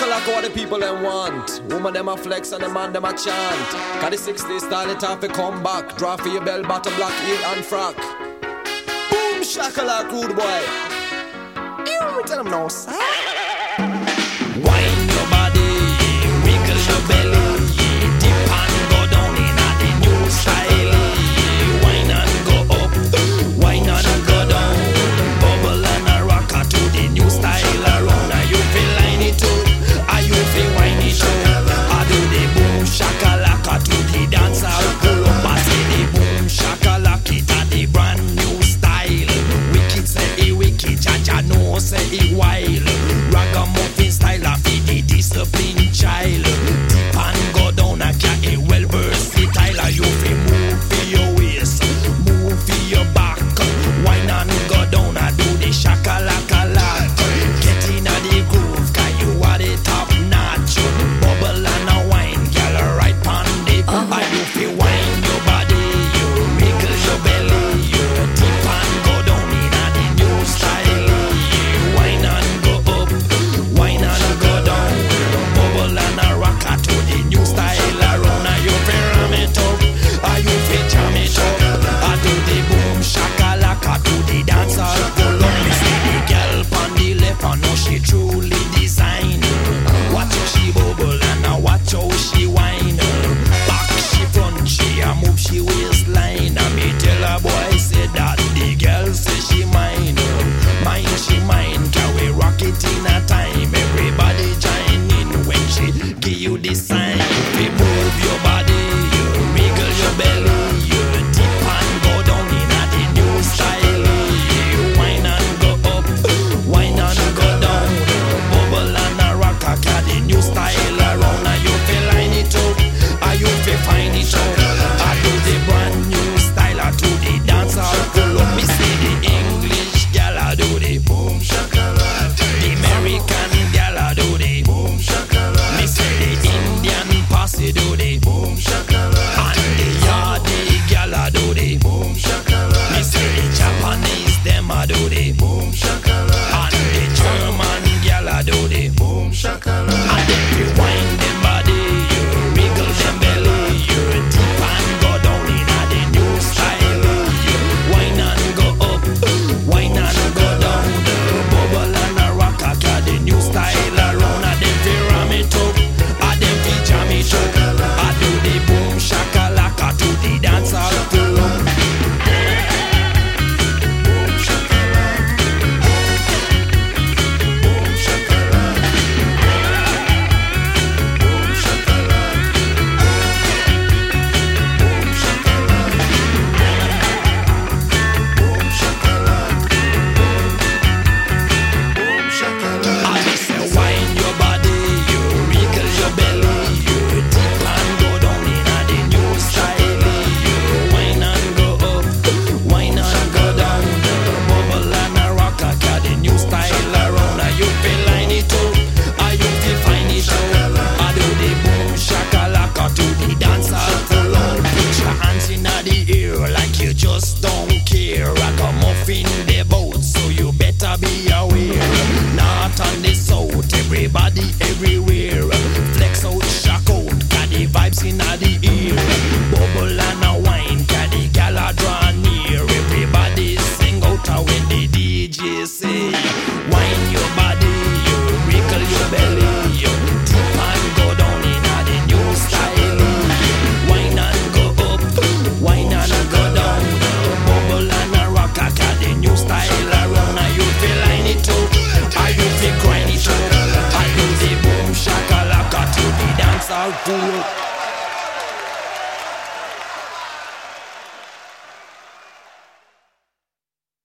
shakalaka what the people them want. Woman them a flex and the man them a chant. Cause the 60s style it off to come back. Draw for your bell bottom black heel and frock. Boom shakalaka rude boy. You tell them no sir. Wine your body, wiggle your belly, dip and go down in a the new style. Wine and go up, wine and go down, bubble and a rocker to the new style around. Are you feel line it up? Are you feel wine it up? I do the boom shakalaka to the dance hall pull up. I say the boom shakalaka it a the brand new style. Wicked say it wicked, Jaja no say it wild. Ragamuffin style of the disciplined child. Dip and go down a cat a well versatile. You feel move for your waist, move for your back. Wine and go down and do the shakalaka lock. Get in a the groove, cause you are the top notch. Bubble and a wine, girl right pon the. And you feel wine your body, you wiggle your belly, you dip and go down in a the new style. Wine and go up, wine and go down, bubble and a rocker to the new style around. Are you feel ram it up? Are you feel jam it up? I do the boom shakalaka to the dance hall pull up. Me see the girl on the left, I know she truly design. Watch how she bubble and I watch how she whine. Back she front, she a move she waistline. And me tell her boy say that the girl say she mine. Mine she mine, can we rock it in a time? Everybody join in when she give you the sign. You move your body, you wiggle your belly, you dip and go down in a the new style. You wine and go up, wine and go down, bubble and a rock a the new style around. Are you feel line it up? Are you feel find it up? I do the brand new style, I do the dance hall pull up. Me see the English gal I do the boom shakalaka. The American gal I do the boom shakalaka. Me see the Indian posse do the boom shakalaka. And the Yardi gal I do the boom shakalaka. Me see the Japanese them I do the boom shakalaka. And the German gal I do the boom shakalaka. And then you wind them body, you wiggle them belly, you dip and go down in a the new style. You wine and go up, wine and go down, bubble and a rock a the new style around. And them fi ram it up, and them fi jam it up. I do the boom shakalaka to the dance hall pull up. Boom shakalaka, boom shakalaka, boom shakalaka, boom shakalaka, boom shakalaka, boom shakalaka. I just say wine your body, you wiggle your belly, you dip and go down in a the new style. You wine and go up, wine and go down, bubble and a rock a the new style around. Are you feel line it up? Are you feel find it up? I do the boom shakalaka to the dance hall full on. Put your hands in the air like you just don't care. Ragamuffin the boat, so you better be aware. North and the south, everybody everywhere. Flex out, shock out, got the vibes in the ear. Bubble and a wine, got the gala draw near. Everybody sing out when the DJ say, wine your body, you wiggle your belly, you dip and go down in a the new style. Wine and go up, wine and go down, bubble and a rock a the new style around. Are you feel line it up? Are you feel grind it up? Are you the boom shakalaka to the dance hall pull up?